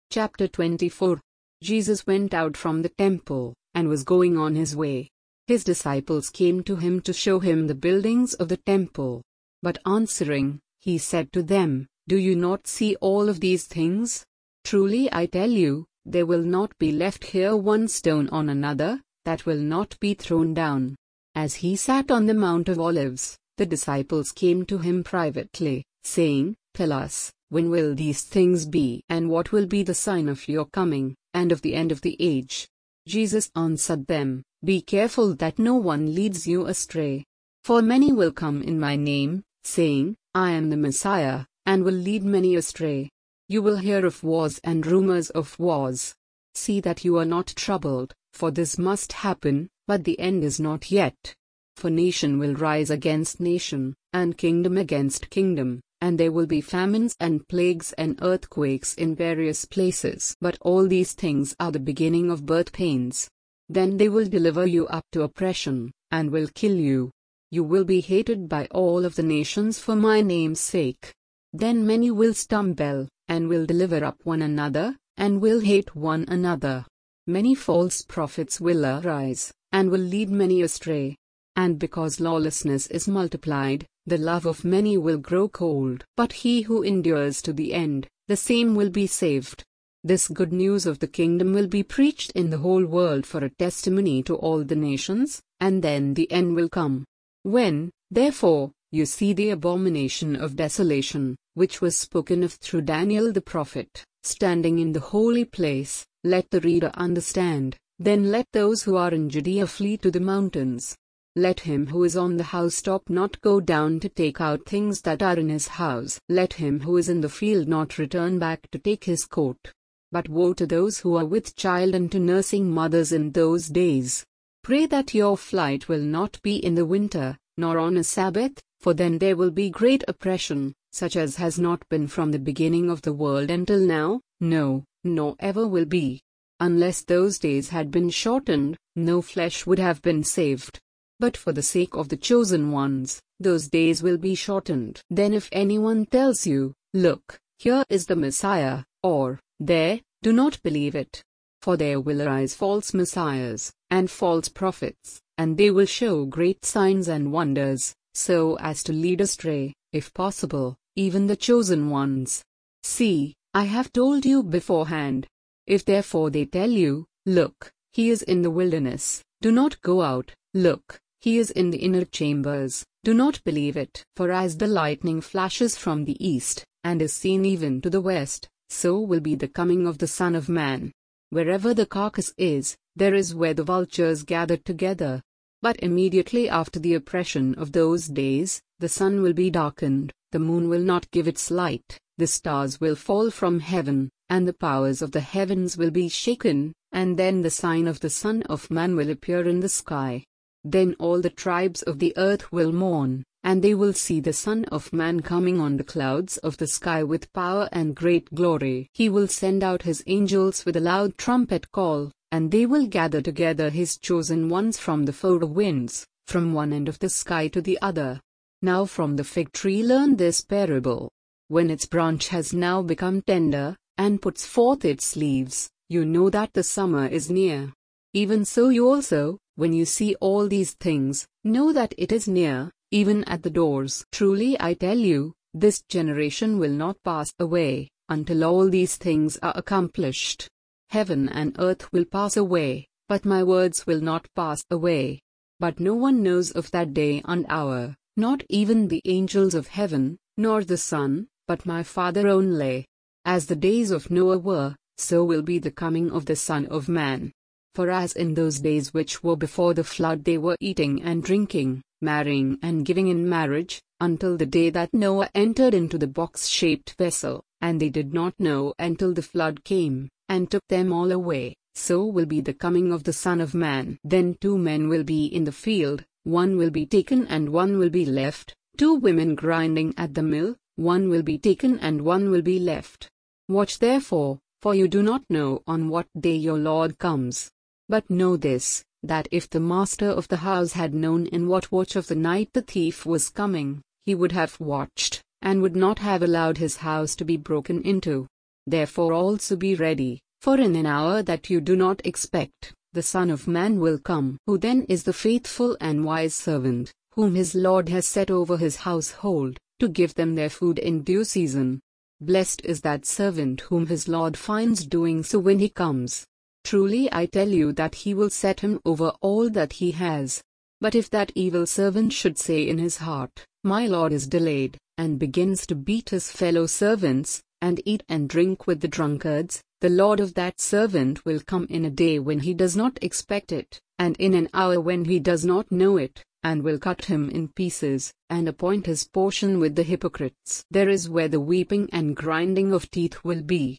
Chapter 24. Jesus went out from the temple, and was going on his way. His disciples came to him to show him the buildings of the temple. But answering, he said to them, "Do you not see all of these things? Truly I tell you, there will not be left here one stone on another, that will not be thrown down." As he sat on the Mount of Olives, the disciples came to him privately, saying, "Tell us, when will these things be, and what will be the sign of your coming, and of the end of the age?" Jesus answered them, "Be careful that no one leads you astray. For many will come in my name, saying, 'I am the Messiah,' and will lead many astray. You will hear of wars and rumors of wars. See that you are not troubled, for this must happen, but the end is not yet. For nation will rise against nation, and kingdom against kingdom, and there will be famines and plagues and earthquakes in various places. But all these things are the beginning of birth pains. Then they will deliver you up to oppression, and will kill you. You will be hated by all of the nations for my name's sake. Then many will stumble, and will deliver up one another, and will hate one another. Many false prophets will arise, and will lead many astray. And because lawlessness is multiplied, the love of many will grow cold. But he who endures to the end, the same will be saved. This good news of the kingdom will be preached in the whole world for a testimony to all the nations, and then the end will come. When, therefore, you see the abomination of desolation, which was spoken of through Daniel the prophet, standing in the holy place, let the reader understand. Then let those who are in Judea flee to the mountains. Let him who is on the housetop not go down to take out things that are in his house. Let him who is in the field not return back to take his coat. But woe to those who are with child and to nursing mothers in those days. Pray that your flight will not be in the winter, nor on a Sabbath, for then there will be great oppression, such as has not been from the beginning of the world until now, no, nor ever will be. Unless those days had been shortened, no flesh would have been saved. But for the sake of the chosen ones, those days will be shortened. Then if anyone tells you, 'Look, here is the Messiah,' or 'There,' do not believe it. For there will arise false messiahs, and false prophets, and they will show great signs and wonders, so as to lead astray, if possible, even the chosen ones. See, I have told you beforehand. If therefore they tell you, 'Look, he is in the wilderness,' do not go out. 'Look, he is in the inner chambers,' do not believe it. For as the lightning flashes from the east, and is seen even to the west, so will be the coming of the Son of Man. Wherever the carcass is, there is where the vultures gather together. But immediately after the oppression of those days, the sun will be darkened, the moon will not give its light, the stars will fall from heaven, and the powers of the heavens will be shaken, and then the sign of the Son of Man will appear in the sky. Then all the tribes of the earth will mourn, and they will see the Son of Man coming on the clouds of the sky with power and great glory. He will send out his angels with a loud trumpet call, and they will gather together his chosen ones from the four winds, from one end of the sky to the other. Now from the fig tree learn this parable. When its branch has now become tender, and puts forth its leaves, you know that the summer is near. Even so you also, when you see all these things, know that it is near, even at the doors. Truly I tell you, this generation will not pass away, until all these things are accomplished. Heaven and earth will pass away, but my words will not pass away. But no one knows of that day and hour, not even the angels of heaven, nor the Son, but my Father only. As the days of Noah were, so will be the coming of the Son of Man. For as in those days which were before the flood they were eating and drinking, marrying and giving in marriage, until the day that Noah entered into the box-shaped vessel, and they did not know until the flood came, and took them all away, so will be the coming of the Son of Man. Then 2 men will be in the field, one will be taken and one will be left, 2 women grinding at the mill, one will be taken and one will be left. Watch therefore, for you do not know on what day your Lord comes. But know this, that if the master of the house had known in what watch of the night the thief was coming, he would have watched, and would not have allowed his house to be broken into. Therefore also be ready, for in an hour that you do not expect, the Son of Man will come. Who then is the faithful and wise servant, whom his Lord has set over his household, to give them their food in due season? Blessed is that servant whom his Lord finds doing so when he comes. Truly I tell you that he will set him over all that he has. But if that evil servant should say in his heart, My Lord is delayed, and begins to beat his fellow servants, and eat and drink with the drunkards, the Lord of that servant will come in a day when he does not expect it, and in an hour when he does not know it, and will cut him in pieces, and appoint his portion with the hypocrites. There is where the weeping and grinding of teeth will be.